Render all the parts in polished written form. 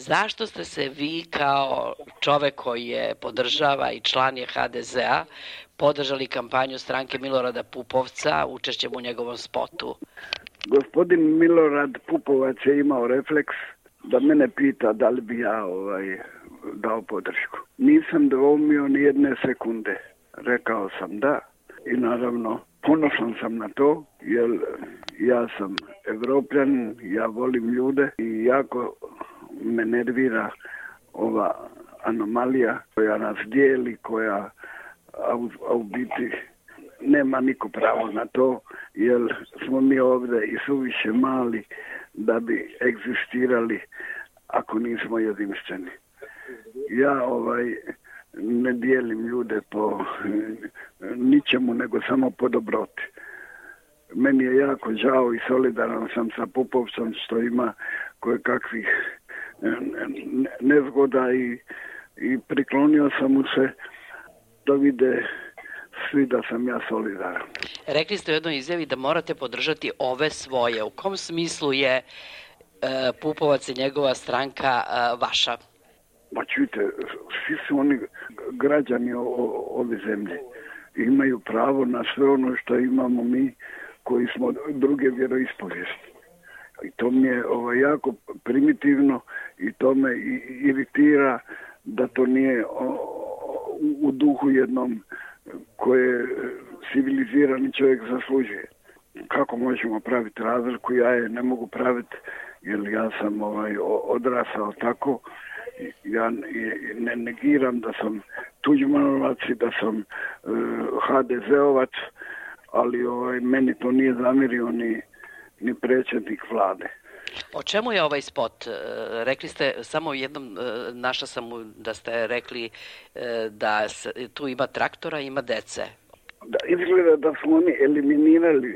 Zašto ste se vi kao čovek koji je podržava i član je HDZ-a podržali kampanju stranke Milorada Pupovca učešćem u njegovom spotu? Gospodin Milorad Pupovac je imao refleks da mene pita da li bi ja dao podršku. Nisam dvoumio ni jedne sekunde. Rekao sam da i naravno ponosan sam na to jer ja sam Evropljan, ja volim ljude i jako me nervira ova anomalija koja nas dijeli, a u biti nema niko pravo na to, jer smo mi ovdje i suviše mali da bi egzistirali ako nismo jedinstveni. Ja ne dijelim ljude po ničemu, nego samo po dobroti. Meni je jako žao i solidaran sam sa Pupovcem što ima kakvih nezgoda i priklonio sam mu se da vide svi da sam ja solidaran. Rekli ste u jednoj izjavi da morate podržati ove svoje. U kom smislu je Pupovac i njegova stranka vaša? Ma čujte, svi su oni građani ove zemlje. Imaju pravo na sve ono što imamo mi koji smo druge vjeroispovijesti. I to mi je jako primitivno i to me iritira da to nije u duhu jednom koje civilizirani čovjek zaslužuje. Kako možemo praviti razliku? Ja je ne mogu praviti jer ja sam odrasao tako. Ja ne negiram da sam Tuđmanovac i da sam HDZ-ovac, ali meni to nije zamjerio ni predsjednik vlade. O čemu je ovaj spot? Rekli ste samo jednom, našla sam da ste rekli da tu ima traktora, ima dece. Da, izgleda da su oni eliminirali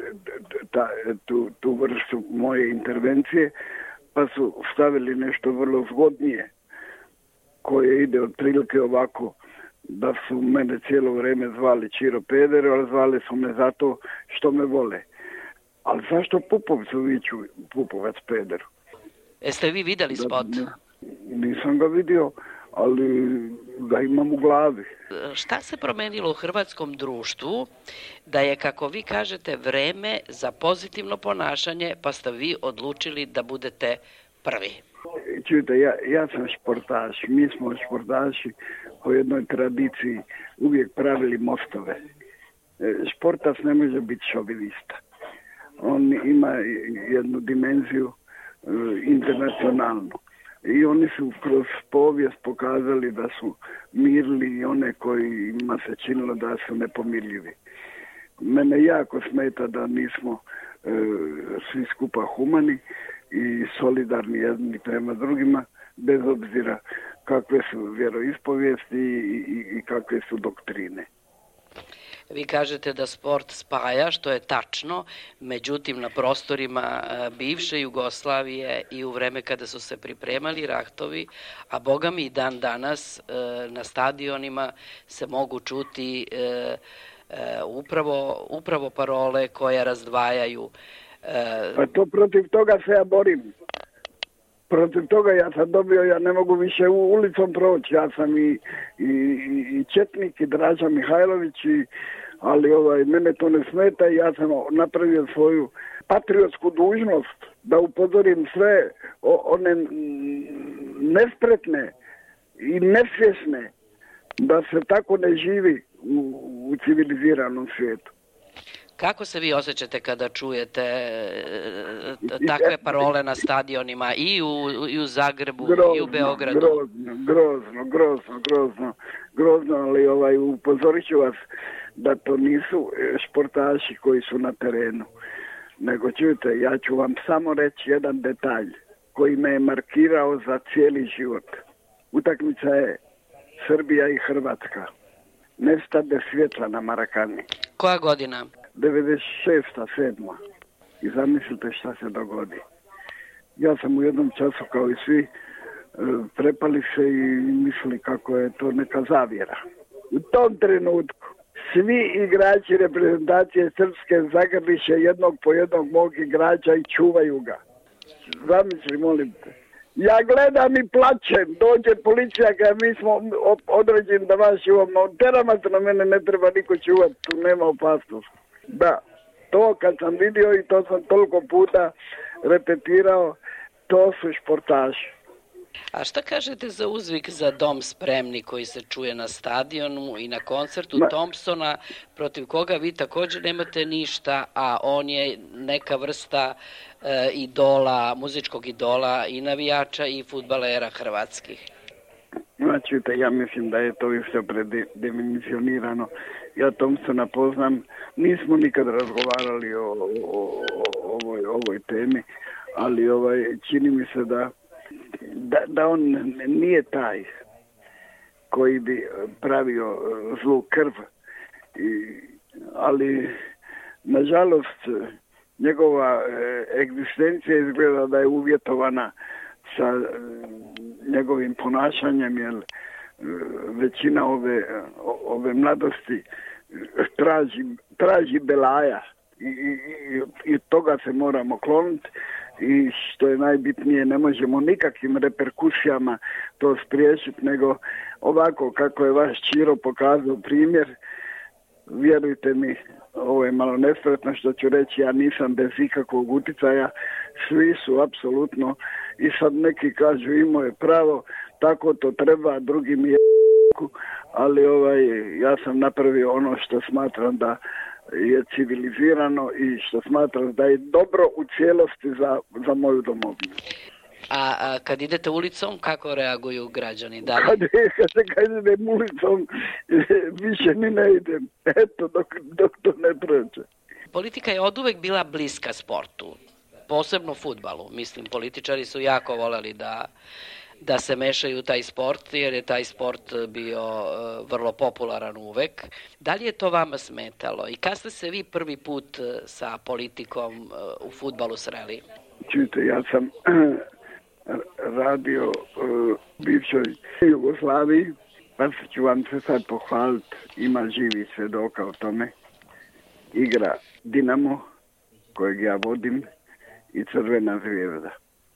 tu vrstu moje intervencije, pa su stavili nešto vrlo zgodnije, koje ide otprilike ovako, da su mene cijelo vrijeme zvali Čiro Peder, ali zvali su me zato što me vole. Ali zašto Pupovcu viču Pupovac Pederu? Jeste vi vidjeli spot? Nisam ga vidio, ali ga imam u glavi. Šta se promenilo u hrvatskom društvu da je, kako vi kažete, vreme za pozitivno ponašanje, pa ste vi odlučili da budete prvi? Čujte, ja sam športaš, mi smo športaši po jednoj tradiciji uvijek pravili mostove. Športaš ne može biti šovinista. On ima jednu dimenziju internacionalnu. I oni su kroz povijest pokazali da su mirili i one kojima se činilo da su nepomirljivi. Mene jako smeta da nismo svi skupa humani i solidarni jedni prema drugima, bez obzira kakve su vjeroispovijesti i kakve su doktrine. Vi kažete da sport spaja, što je tačno, međutim na prostorima bivše Jugoslavije i u vreme kada su se pripremali ratovi, a boga mi i dan danas na stadionima se mogu čuti upravo parole koje razdvajaju. Pa to protiv toga se ja borim. Protiv toga ja sam dobio, ja ne mogu više ulicom proći. Ja sam i četnik i Draža Mihajlović, ali mene to ne smeta i ja sam napravio svoju patriotsku dužnost da upozorim sve one nespretne i nesvjesne da se tako ne živi u civiliziranom svijetu. Kako se vi osjećate kada čujete takve parole na stadionima i u Zagrebu i u Beogradu? Grozno, ali upozorit ću vas da to nisu športaši koji su na terenu. Nego čujte, ja ću vam samo reći jedan detalj koji me je markirao za cijeli život. Utakmica je Srbija i Hrvatska. Nestade svjetla na Marakani. Koja godina? 96. 7. I zamislite šta se dogodi. Ja sam u jednom času kao i svi prepali se i mislili kako je to neka zavjera. U tom trenutku svi igrači reprezentacije Srpske zagrliše jednog po jednog mog igrača i čuvaju ga. Zamisli, molim te. Ja gledam i plačem, dođe policija kada mi smo određeni da vas čuvamo. Teramate na mene, ne treba niko čuvati, tu nema opasnosti. Da, to kad sam vidio i to sam toliko puta repetirao, to su športaši. A šta kažete za uzvik za dom spremni koji se čuje na stadionu i na koncertu Thompsona, protiv koga vi također nemate ništa, a on je neka vrsta idola, muzičkog idola i navijača i fudbalera hrvatskih? Znači, ja mislim da je to više predimenzionirano. Ja Thompsona poznam, nismo nikad razgovarali o ovoj temi, ali čini mi se da on nije taj koji bi pravio zlu krv, ali nažalost njegova egzistencija izgleda da je uvjetovana sa njegovim ponašanjem, jer većina ove mladosti traži belaja i toga se moramo kloniti. I što je najbitnije, ne možemo nikakvim reperkusijama to spriječiti, nego ovako kako je vaš Čiro pokazao primjer, vjerujte mi, ovo je malo nespretno što ću reći, ja nisam bez ikakvog utjecaja, svi su apsolutno, i sad neki kažu imao je pravo, tako to treba, drugi mi je ali ja sam napravio ono što smatram da je civilizirano i što smatram da je dobro u cijelosti za moju domovinu. A kad idete ulicom, kako reaguju građani? Kad idem ulicom, više ni ne idem. Eto, dok to ne prođe. Politika je oduvek bila bliska sportu, posebno fudbalu. Mislim, političari su jako voleli da se mešaju u taj sport, jer je taj sport bio vrlo popularan uvek. Da li je to vama smetalo? I kad ste se vi prvi put sa politikom u fudbalu sreli? Čujte, ja sam radio u bivšoj Jugoslaviji, pa ću vam se sad pohvaliti, ima živi svjedoka o tome. Igra Dinamo, kojeg ja vodim, i Crvena Zvijezda.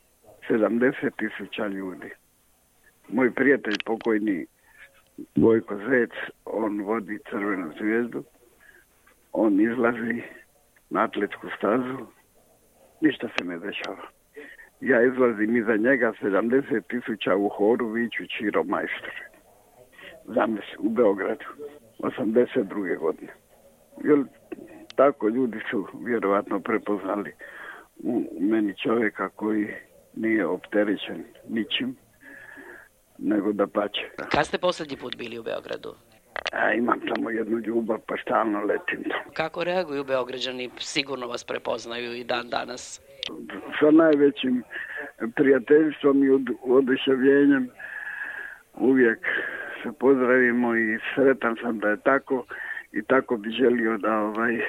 70.000 ljudi. Moj prijatelj pokojni Vojko Zec, on vodi Crvenu Zvijezdu, on izlazi na atletsku stazu, ništa se ne dešava. Ja izlazim iza njega, 70.000 u horu viču Čiro majstor. Zamisli, u Beogradu, 82. godine. Jer tako ljudi su vjerovatno prepoznali u meni čovjeka koji nije opterećen ničim, nego da pače. Kad ste posljednji put bili u Beogradu? Imam tamo jednu ljubav, pa stalno letim. Kako reaguju Beograđani? Sigurno vas prepoznaju i dan danas. Sa najvećim prijateljstvom i oduševljenjem uvijek se pozdravimo i sretan sam da je tako i tako bi želio da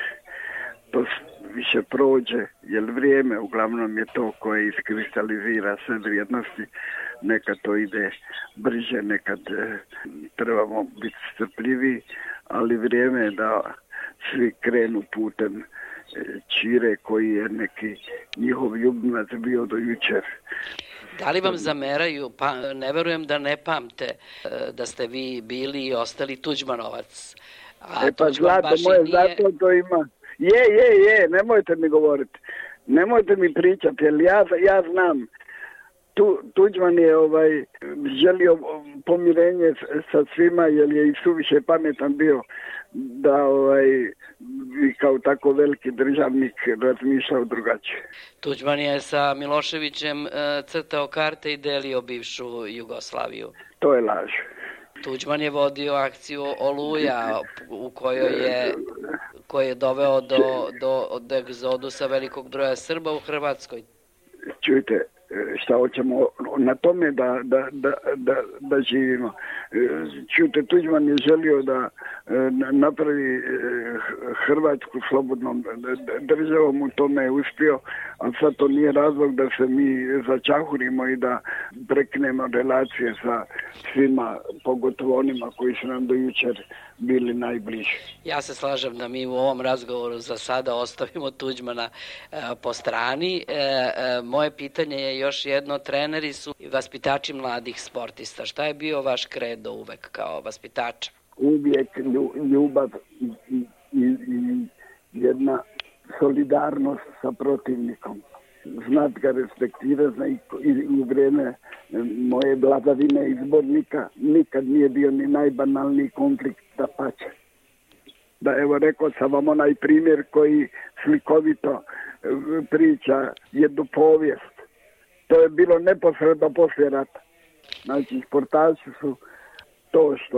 to više prođe, jer vrijeme uglavnom je to koje iskristalizira sve vrijednosti. Nekad to ide brže, nekad trebamo biti strpljiviji, ali vrijeme je da svi krenu putem Čire koji je neki njihov ljubimac bio do jučer. Da li vam zameraju? Pa ne verujem da ne pamte da ste vi bili i ostali Tuđmanovac. Pa zlato moje, nije... zato to ima. Je, nemojte mi govoriti. Nemojte mi pričati, jer ja znam. Tuđman je želio pomirenje sa svima, jer je i suviše pametan bio da i kao tako veliki državnik razmišljao drugačije. Tuđman je sa Miloševićem crtao karte i delio bivšu Jugoslaviju. To je laž. Tuđman je vodio akciju Oluja u koji je doveo do egzodusa velikog broja Srba u Hrvatskoj. Čujte, šta hoćemo na tome da živimo. Čujte, Tuđman je želio napravi Hrvatsku slobodnom državom, u tome je uspio, a sad to nije razlog da se mi začahurimo i da preknemo relacije sa svima, pogotovo onima koji su nam do jučer bili najbliži. Ja se slažem da mi u ovom razgovoru za sada ostavimo Tuđmana po strani. Moje pitanje je još jedno, treneri su vaspitači mladih sportista. Šta je bio vaš kredo uvek kao vaspitača? Uvijek ljubav i jedna solidarnost sa protivnikom. Znat ga respektirati i u vrijeme moje vladavine izbornika nikad nije bio ni najbanalniji konflikt, da pače. Da, evo, rekao sam vam onaj primjer koji slikovito priča jednu povijest. To je bilo neposredno poslije rata. Znači, sportaši su to što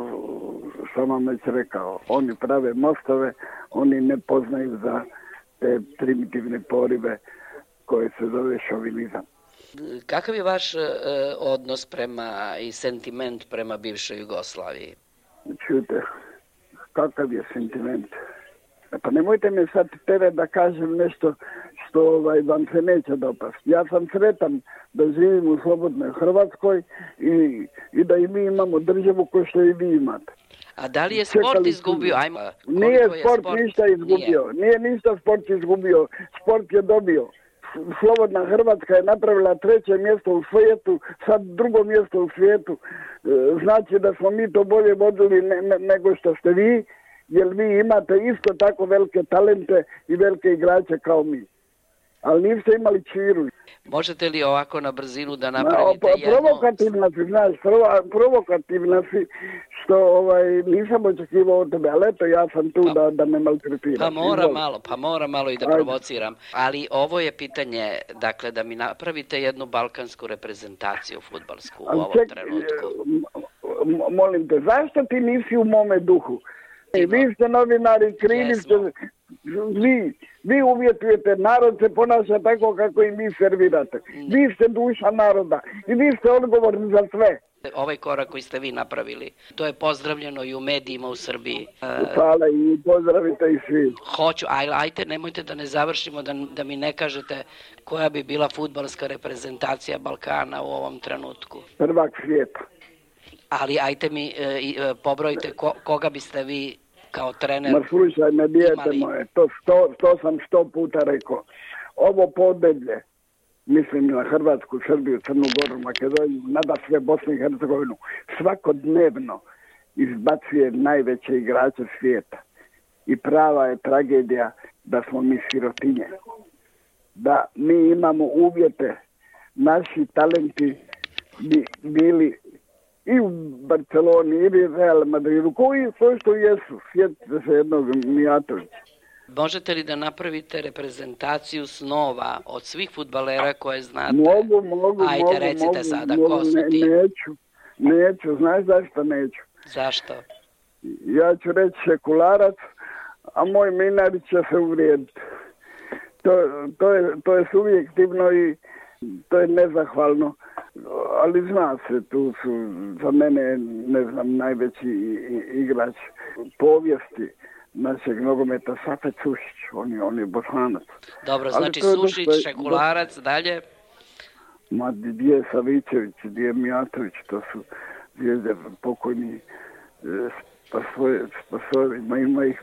sam vam već rekao. Oni prave mostove, oni ne poznaju za te primitivne porive koje se zove šovinizam. Kakav je vaš odnos prema i sentiment prema bivšoj Jugoslaviji? Čujte, kakav je sentiment? Pa nemojte me sad teret da kažem nešto što vam se neće dopasti. Ja sam sretan da živim u slobodnoj Hrvatskoj i da i mi imamo državu koju što i vi imate. A da li je sport izgubio? Nije sport ništa izgubio. Nije ništa sport izgubio. Sport je dobio. Slobodna Hrvatska je napravila 3. mjesto u svijetu, sad 2. mjesto u svijetu. Znači da smo mi to bolje vodili nego što ste vi, jer vi imate isto tako velike talente i velike igrače kao mi. Ali niste imali Čiru. Možete li ovako na brzinu da napravite jedno... Provokativna si, znaš, provokativna si, što nisam očekivao od tebe, ali eto, ja sam tu da me maltretiram. Pa mora malo i da provociram. Ali ovo je pitanje, dakle, da mi napravite jednu balkansku reprezentaciju fudbalsku u ovom trenutku. Molim te, zašto ti nisi u mome duhu? Vi ste novinari, krivi ste... Vi uvjetujete, narod se ponaša tako kako i vi servirate. Vi ste duša naroda i vi ste odgovorni za sve. Ovaj korak koji ste vi napravili, to je pozdravljeno i u medijima u Srbiji. Hvala i pozdravite i svi. Hoću, ajte, nemojte da ne završimo, da mi ne kažete koja bi bila fudbalska reprezentacija Balkana u ovom trenutku. Prvak svijeta. Ali ajte mi pobrojite koga biste vi kao trener Ma slušaj me, dijete moje, to sam 100 puta rekao. Ovo podneblje, mislim na Hrvatsku, Srbiju, Crnu Goru, Makedoniju, nada sve Bosnu i Hercegovinu, svakodnevno izbacuje najveće igrače svijeta. I prava je tragedija da smo mi sirotinje. Da mi imamo uvjete, naši talenti bi bili i u Barceloni, i u Real Madridu, koji sve što jesu, sjetite se jednog Mijatovića. Možete li da napravite reprezentaciju snova od svih fudbalera koje znate? Mogu. Ajde, recite sada, ko su ti? Neću, znaš zašto neću? Zašto? Ja ću reći Šekularac, a moj Mlinarić će se uvrijediti. To je subjektivno i to je nezahvalno. Ali zna se, tu su za mene, ne znam, najveći igrač povijesti našeg nogometa Safet Sušić, on je Bosanac. Dobro, znači Sušić, Šekularac, dalje? Ma gdje je Savićević, gdje je Mijatović, to su zvijezde pokojni Spasojević, ima ih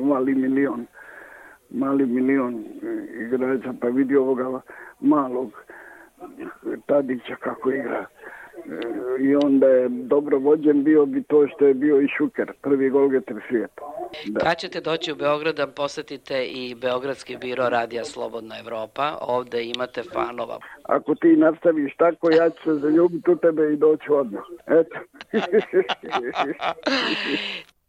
mali milion igrača, pa vidi ovoga malog Tadića kako igra. I onda je dobro vođen bio bi to što je bio i Šuker, prvi golgeter svijeta. Kad ćete doći u Beograd da posjetite i Beogradski biro Radija Slobodna Evropa, ovde imate fanova. Ako ti nastaviš tako, ja ću se zaljubiti u tebe i doći odmah. Eto.